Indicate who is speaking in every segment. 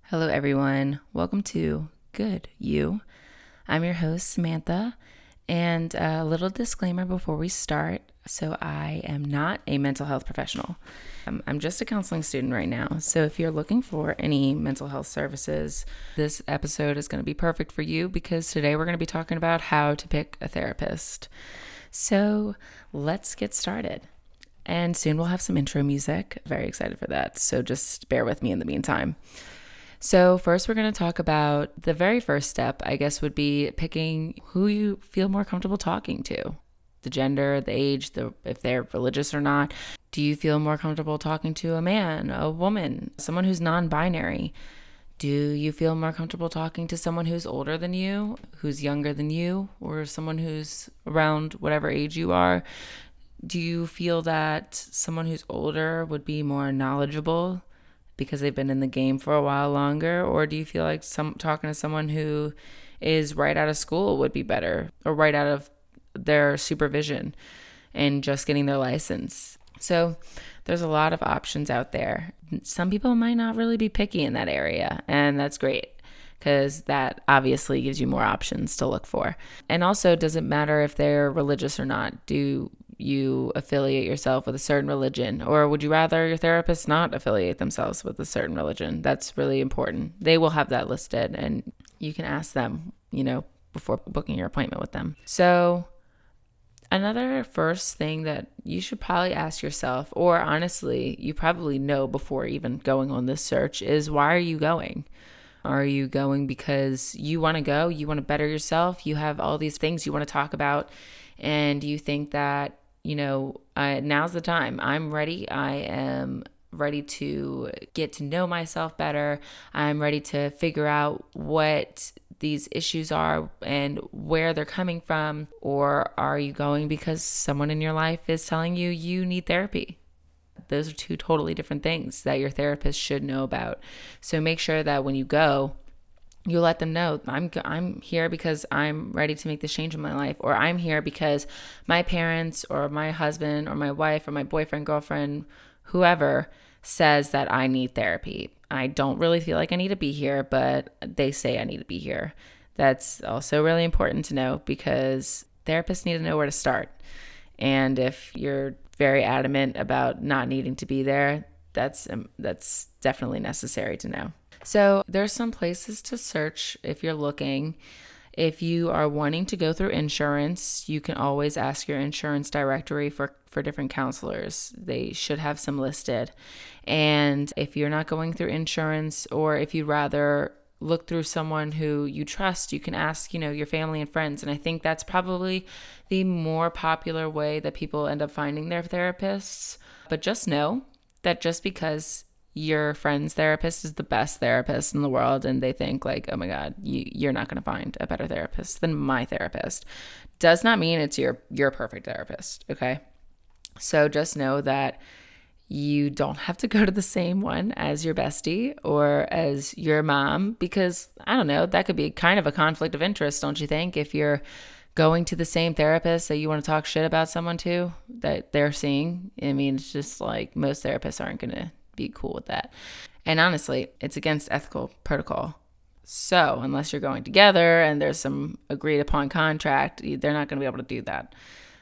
Speaker 1: Hello, everyone. Welcome to Good You. I'm your host, Samantha, and a little disclaimer before we start. So, I am not a mental health professional. I'm just a counseling student right now. So, if you're looking for any mental health services, this episode is going to be perfect for you because today we're going to be talking about how to pick a therapist. So, let's get started. And soon we'll have some intro music. Very excited for that. So, just bear with me in the meantime. So first we're going to talk about the very first step, I guess, would be picking who you feel more comfortable talking to. The gender, the age, if they're religious or not. Do you feel more comfortable talking to a man, a woman, someone who's non-binary? Do you feel more comfortable talking to someone who's older than you, who's younger than you, or someone who's around whatever age you are? Do you feel that someone who's older would be more knowledgeable because they've been in the game for a while longer? Or do you feel like talking to someone who is right out of school would be better, or right out of their supervision and just getting their license? So there's a lot of options out there. Some people might not really be picky in that area, and that's great because that obviously gives you more options to look for. And also, does it matter if they're religious or not? Do you affiliate yourself with a certain religion, or would you rather your therapist not affiliate themselves with a certain religion? That's really important. They will have that listed, and you can ask them, before booking your appointment with them. So another first thing that you should probably ask yourself, or honestly, you probably know before even going on this search, is why are you going? Are you going because you want to go? You want to better yourself? You have all these things you want to talk about, and you think that, now's the time. I'm ready. I am ready to get to know myself better. I'm ready to figure out what these issues are and where they're coming from. Or are you going because someone in your life is telling you you need therapy? Those are two totally different things that your therapist should know about. So make sure that when you go, you let them know, I'm here because I'm ready to make this change in my life, or I'm here because my parents or my husband or my wife or my boyfriend, girlfriend, whoever says that I need therapy. I don't really feel like I need to be here, but they say I need to be here. That's also really important to know because therapists need to know where to start. And if you're very adamant about not needing to be there, that's definitely necessary to know. So there's some places to search if you're looking. If you are wanting to go through insurance, you can always ask your insurance directory for different counselors. They should have some listed. And if you're not going through insurance, or if you'd rather look through someone who you trust, you can ask, your family and friends. And I think that's probably the more popular way that people end up finding their therapists. But just know that just because your friend's therapist is the best therapist in the world and they think like, oh my God, you're not going to find a better therapist than my therapist, does not mean it's your perfect therapist, okay? So just know that you don't have to go to the same one as your bestie or as your mom, because I don't know, that could be kind of a conflict of interest, don't you think? If you're going to the same therapist that you want to talk shit about someone to that they're seeing, I mean, it's just like most therapists aren't going to be cool with that. And honestly, it's against ethical protocol. So unless you're going together and there's some agreed upon contract, they're not going to be able to do that.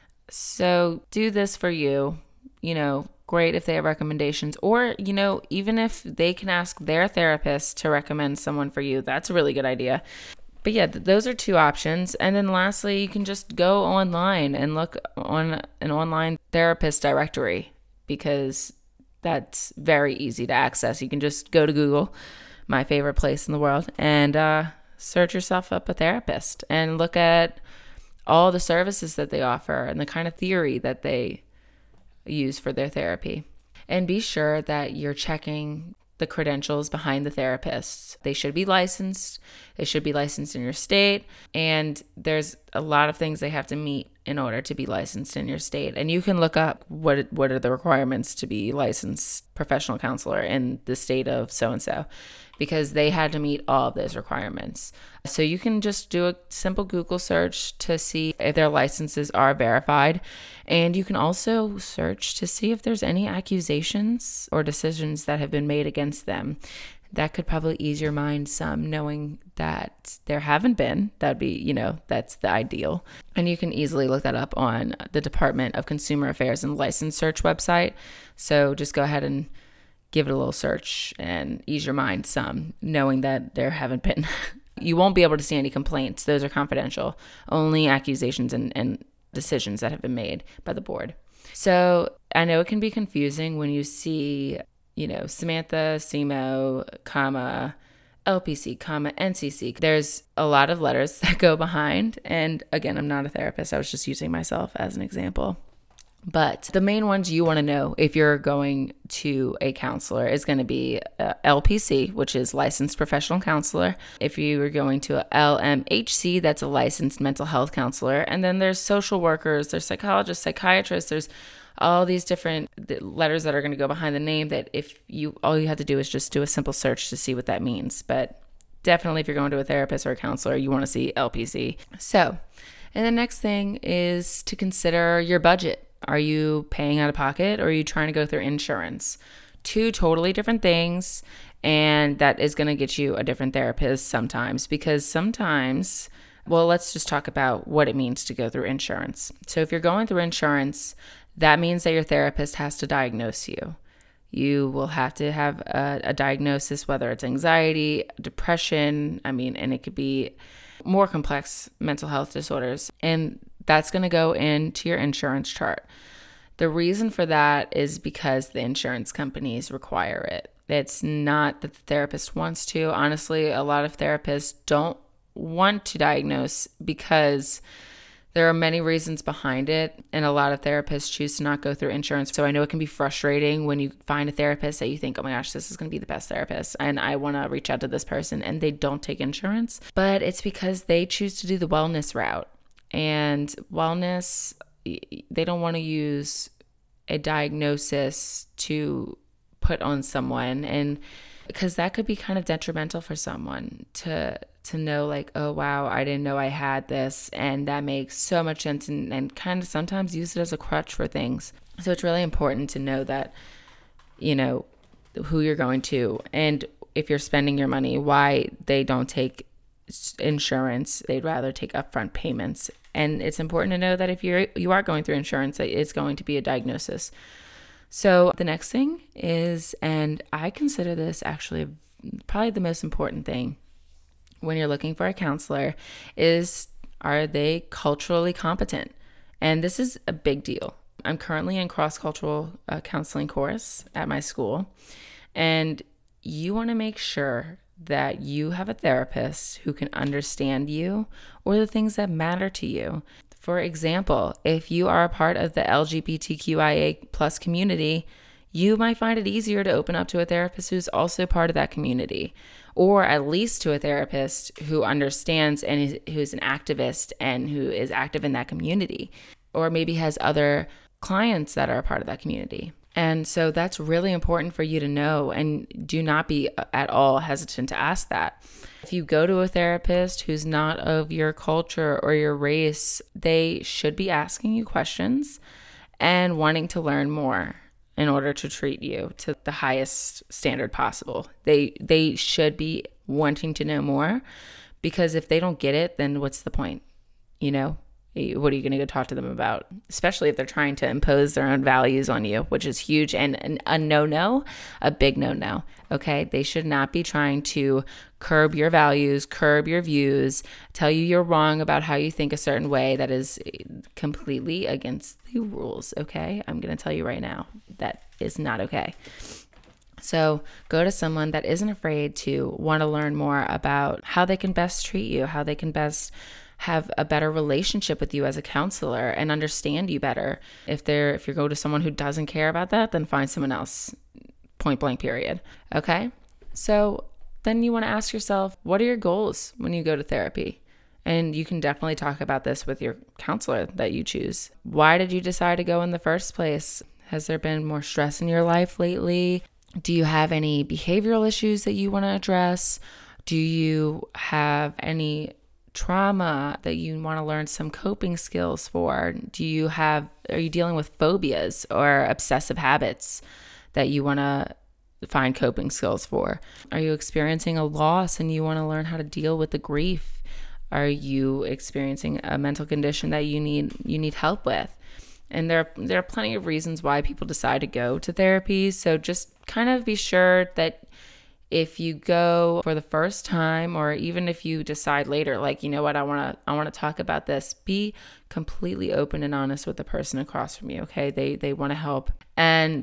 Speaker 1: So do this for you. Great if they have recommendations, or, even if they can ask their therapist to recommend someone for you, that's a really good idea. But yeah, those are two options. And then lastly, you can just go online and look on an online therapist directory, because that's very easy to access. You can just go to Google, my favorite place in the world, and search yourself up a therapist and look at all the services that they offer and the kind of theory that they use for their therapy. And be sure that you're checking the credentials behind the therapists. They should be licensed. They should be licensed in your state. And there's a lot of things they have to meet in order to be licensed in your state. And you can look up what are the requirements to be licensed professional counselor in the state of so-and-so, because they had to meet all of those requirements. So you can just do a simple Google search to see if their licenses are verified. And you can also search to see if there's any accusations or decisions that have been made against them. That could probably ease your mind some, knowing that there haven't been. That'd be, that's the ideal. And you can easily look that up on the Department of Consumer Affairs and License Search website. So just go ahead and give it a little search and ease your mind some, knowing that there haven't been. You won't be able to see any complaints. Those are confidential. Only accusations and decisions that have been made by the board. So I know it can be confusing when you see, Samantha, SEMO, comma, LPC, comma, NCC. There's a lot of letters that go behind. And again, I'm not a therapist. I was just using myself as an example. But the main ones you want to know if you're going to a counselor is going to be LPC, which is licensed professional counselor. If you are going to a LMHC, that's a licensed mental health counselor. And then there's social workers, there's psychologists, psychiatrists, there's all these different letters that are going to go behind the name that all you have to do is just do a simple search to see what that means. But definitely if you're going to a therapist or a counselor, you want to see LPC. So, and the next thing is to consider your budget. Are you paying out of pocket or are you trying to go through insurance? Two totally different things, and that is going to get you a different therapist sometimes, because sometimes, well, let's just talk about what it means to go through insurance. So if you're going through insurance, that means that your therapist has to diagnose you. You will have to have a diagnosis, whether it's anxiety, depression, and it could be more complex mental health disorders. And that's going to go into your insurance chart. The reason for that is because the insurance companies require it. It's not that the therapist wants to. Honestly, a lot of therapists don't want to diagnose because there are many reasons behind it, and a lot of therapists choose to not go through insurance. So I know it can be frustrating when you find a therapist that you think, oh my gosh, this is going to be the best therapist, and I want to reach out to this person, and they don't take insurance. But it's because they choose to do the wellness route. And wellness, they don't want to use a diagnosis to put on someone, and because that could be kind of detrimental for someone to know, like, oh wow, I didn't know I had this, and that makes so much sense, and kind of sometimes use it as a crutch for things. So it's really important to know that, who you're going to, and if you're spending your money, why they don't take insurance. They'd rather take upfront payments. And it's important to know that if you are going through insurance, it's going to be a diagnosis. So the next thing is, and I consider this actually probably the most important thing when you're looking for a counselor, is, are they culturally competent? And this is a big deal. I'm currently in cross-cultural counseling course at my school, and you want to make sure that you have a therapist who can understand you or the things that matter to you. For example, if you are a part of the LGBTQIA plus community, you might find it easier to open up to a therapist who's also part of that community, or at least to a therapist who understands and who's an activist and who is active in that community, or maybe has other clients that are a part of that community. And so that's really important for you to know, and do not be at all hesitant to ask that. If you go to a therapist who's not of your culture or your race, they should be asking you questions and wanting to learn more in order to treat you to the highest standard possible. They should be wanting to know more, because if they don't get it, then what's the point? What are you going to go talk to them about? Especially if they're trying to impose their own values on you, which is huge and a no-no, a big no-no, okay? They should not be trying to curb your values, curb your views, tell you you're wrong about how you think a certain way that is completely against the rules, okay? I'm going to tell you right now, that is not okay. So go to someone that isn't afraid to want to learn more about how they can best treat you, how they can best have a better relationship with you as a counselor and understand you better. If you go to someone who doesn't care about that, then find someone else, point blank period. Okay? So then you want to ask yourself, what are your goals when you go to therapy? And you can definitely talk about this with your counselor that you choose. Why did you decide to go in the first place? Has there been more stress in your life lately? Do you have any behavioral issues that you want to address? Do you have any trauma that you want to learn some coping skills for? Are you dealing with phobias or obsessive habits that you want to find coping skills for? Are you experiencing a loss and you want to learn how to deal with the grief? Are you experiencing a mental condition that you need help with? And there are plenty of reasons why people decide to go to therapy. So just kind of be sure that if you go for the first time, or even if you decide later, like, you know what, I want to talk about this, be completely open and honest with the person across from you. Okay. They want to help. And,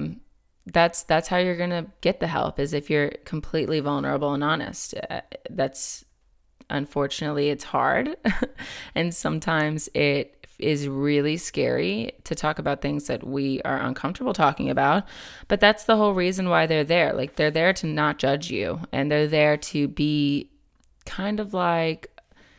Speaker 1: that's how you're going to get the help, is if you're completely vulnerable and honest. That's, unfortunately, it's hard. And sometimes it is really scary to talk about things that we are uncomfortable talking about. But that's the whole reason why they're there. Like, they're there to not judge you, and they're there to be kind of like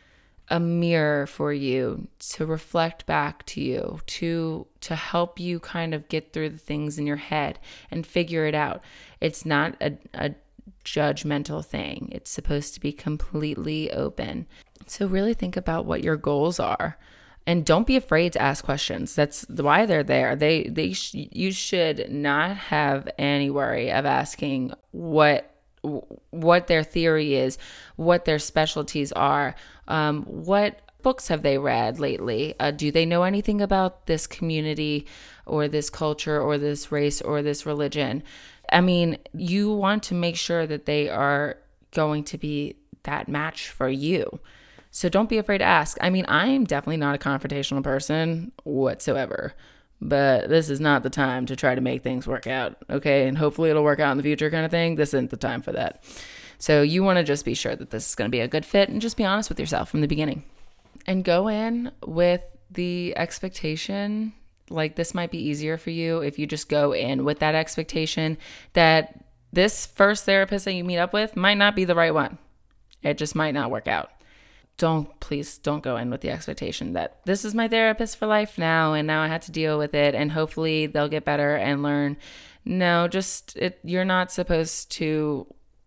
Speaker 1: a mirror for you, to reflect back to you, to help you kind of get through the things in your head and figure it out. It's not a judgmental thing. It's supposed to be completely open. So really think about what your goals are, and don't be afraid to ask questions. That's why they're there. You should not have any worry of asking what their theory is, what their specialties are, what books have they read lately? Do they know anything about this community or this culture or this race or this religion? I mean, you want to make sure that they are going to be that match for you. So don't be afraid to ask. I mean, I'm definitely not a confrontational person whatsoever, but this is not the time to try to make things work out, okay? And hopefully it'll work out in the future kind of thing. This isn't the time for that. So you want to just be sure that this is going to be a good fit, and just be honest with yourself from the beginning. And go in with the expectation, like, this might be easier for you if you just go in with that expectation that this first therapist that you meet up with might not be the right one. It just might not work out. Please don't go in with the expectation that this is my therapist for life now, and now I had to deal with it, and hopefully they'll get better and learn. No, you're not supposed to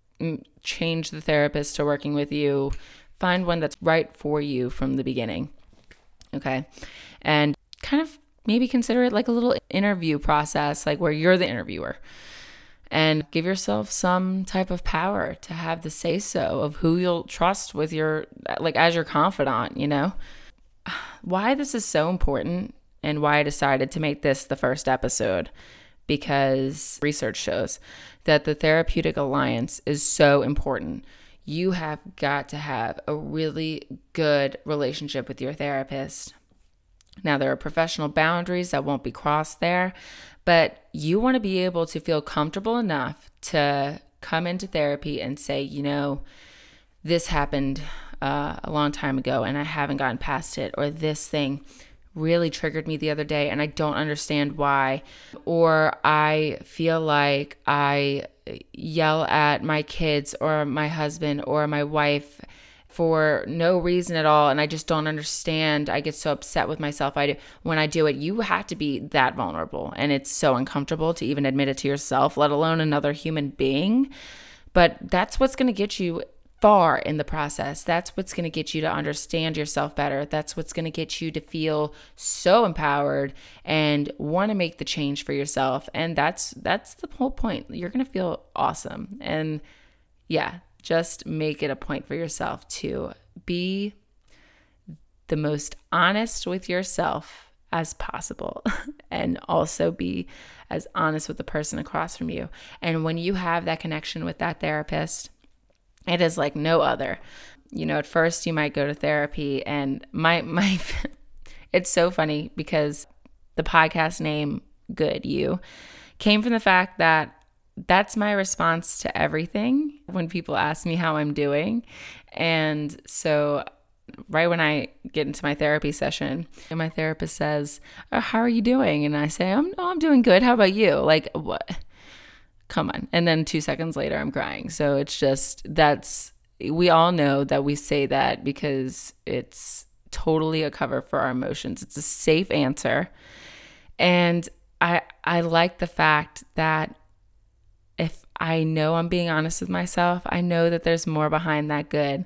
Speaker 1: change the therapist to working with you. Find one that's right for you from the beginning. Okay. And kind of maybe consider it like a little interview process, like where you're the interviewer. And give yourself some type of power to have the say-so of who you'll trust with as your confidant, you know? Why this is so important, and why I decided to make this the first episode, because research shows that the therapeutic alliance is so important. You have got to have a really good relationship with your therapist. Now, there are professional boundaries that won't be crossed there, but you want to be able to feel comfortable enough to come into therapy and say, you know, this happened a long time ago and I haven't gotten past it, or this thing really triggered me the other day and I don't understand why, or I feel like I yell at my kids or my husband or my wife for no reason at all, and I just don't understand. I get so upset with myself when I do it. You have to be that vulnerable, and it's so uncomfortable to even admit it to yourself, let alone another human being. But that's what's going to get you far in the process. That's what's going to get you to understand yourself better. That's what's going to get you to feel so empowered and want to make the change for yourself. And that's the whole point. You're going to feel awesome. And yeah, just make it a point for yourself to be the most honest with yourself as possible, and also be as honest with the person across from you. And when you have that connection with that therapist, it is like no other. You know, at first you might go to therapy, and my it's so funny because the podcast name Good You came from the fact that that's my response to everything when people ask me how I'm doing. And so right when I get into my therapy session, and my therapist says, "Oh, how are you doing?" And I say, I'm doing good. How about you? Like, what? Come on. And then 2 seconds later, I'm crying. So it's just, we all know that we say that because it's totally a cover for our emotions. It's a safe answer. And I like the fact that if I know I'm being honest with myself, I know that there's more behind that good.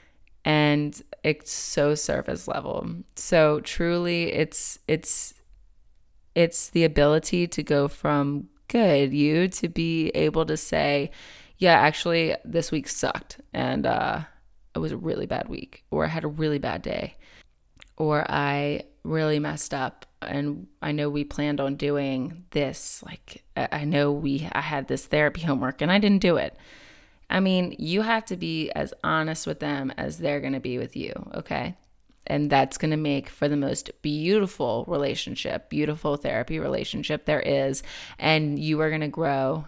Speaker 1: And it's so surface level. So truly, it's the ability to go from good, you, to be able to say, yeah, actually, this week sucked, and it was a really bad week, or I had a really bad day, or I really messed up, and I know we planned on doing this. Like, I know I had this therapy homework, and I didn't do it. I mean, you have to be as honest with them as they're going to be with you, okay? And that's going to make for the most beautiful relationship, beautiful therapy relationship there is. And you are going to grow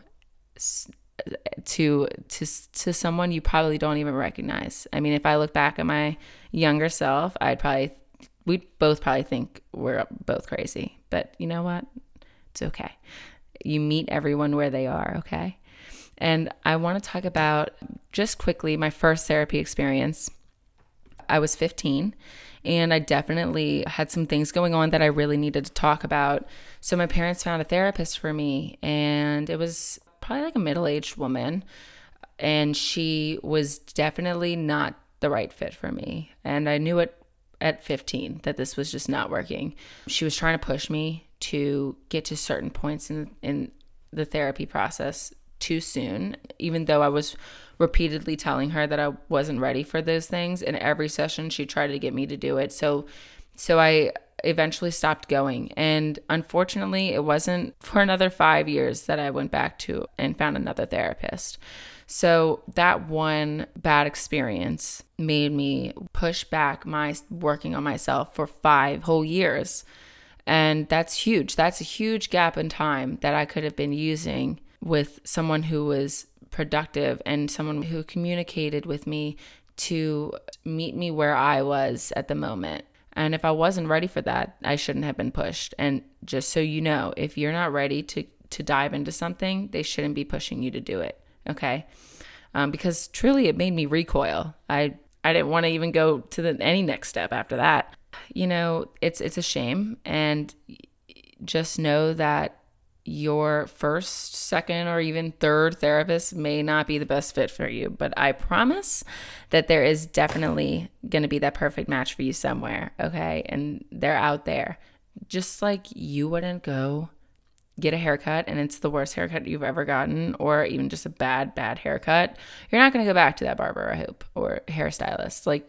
Speaker 1: to someone you probably don't even recognize. I mean, if I look back at my younger self, we'd both probably think we're both crazy. But you know what? It's okay. You meet everyone where they are, okay? And I want to talk about, just quickly, my first therapy experience. I was 15, and I definitely had some things going on that I really needed to talk about. So my parents found a therapist for me, and it was probably like a middle-aged woman, and she was definitely not the right fit for me. And I knew it at 15 that this was just not working. She was trying to push me to get to certain points in the therapy process too soon, even though I was repeatedly telling her that I wasn't ready for those things. In every session, she tried to get me to do it. So I eventually stopped going. And unfortunately, it wasn't for another 5 years that I went back to and found another therapist. So that one bad experience made me push back my working on myself for 5 whole years. And that's huge. That's a huge gap in time that I could have been using with someone who was productive and someone who communicated with me to meet me where I was at the moment. And if I wasn't ready for that, I shouldn't have been pushed. And just so you know, if you're not ready to dive into something, they shouldn't be pushing you to do it, okay? Because truly it made me recoil. I didn't want to even go to any next step after that. You know, it's a shame. And just know that your first, second, or even third therapist may not be the best fit for you, but I promise that there is definitely going to be that perfect match for you somewhere, okay? And they're out there. Just like you wouldn't go get a haircut and it's the worst haircut you've ever gotten, or even just a bad haircut, you're not going to go back to that barber, I hope, or hairstylist. Like,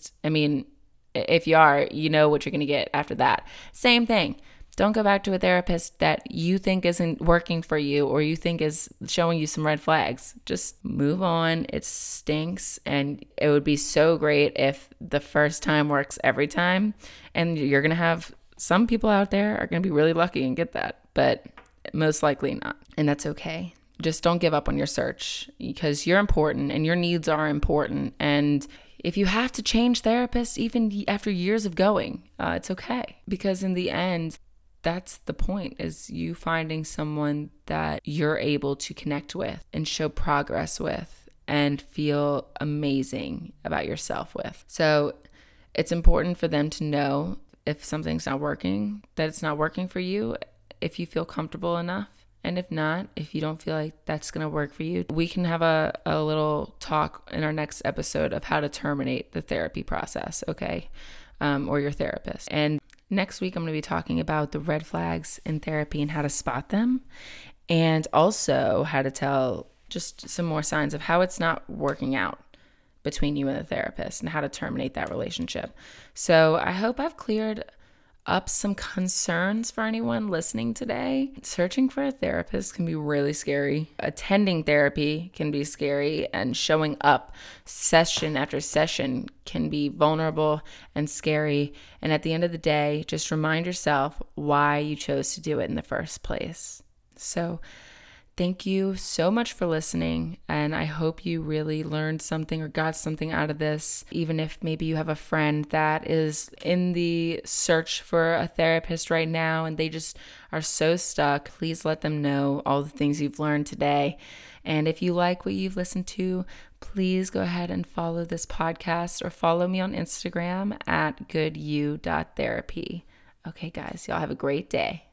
Speaker 1: if you are, you know what you're going to get after that. Same thing. Don't go back to a therapist that you think isn't working for you or you think is showing you some red flags. Just move on. It stinks. And it would be so great if the first time works every time. And you're going to have some people out there are going to be really lucky and get that, but most likely not. And that's okay. Just don't give up on your search, because you're important and your needs are important. And if you have to change therapists, even after years of going, it's okay. Because in the end, that's the point, is you finding someone that you're able to connect with and show progress with and feel amazing about yourself with. So it's important for them to know if something's not working, that it's not working for you, if you feel comfortable enough. And if not, if you don't feel like that's going to work for you, we can have a little talk in our next episode of how to terminate the therapy process, okay? Or your therapist. And next week, I'm going to be talking about the red flags in therapy and how to spot them, and also how to tell just some more signs of how it's not working out between you and the therapist and how to terminate that relationship. So I hope I've cleared up some concerns for anyone listening today. Searching for a therapist can be really scary. Attending therapy can be scary, and showing up session after session can be vulnerable and scary. And at the end of the day, just remind yourself why you chose to do it in the first place. So thank you so much for listening, and I hope you really learned something or got something out of this. Even if maybe you have a friend that is in the search for a therapist right now and they just are so stuck, please let them know all the things you've learned today. And if you like what you've listened to, please go ahead and follow this podcast or follow me on Instagram at goodyou.therapy. Okay, guys, y'all have a great day.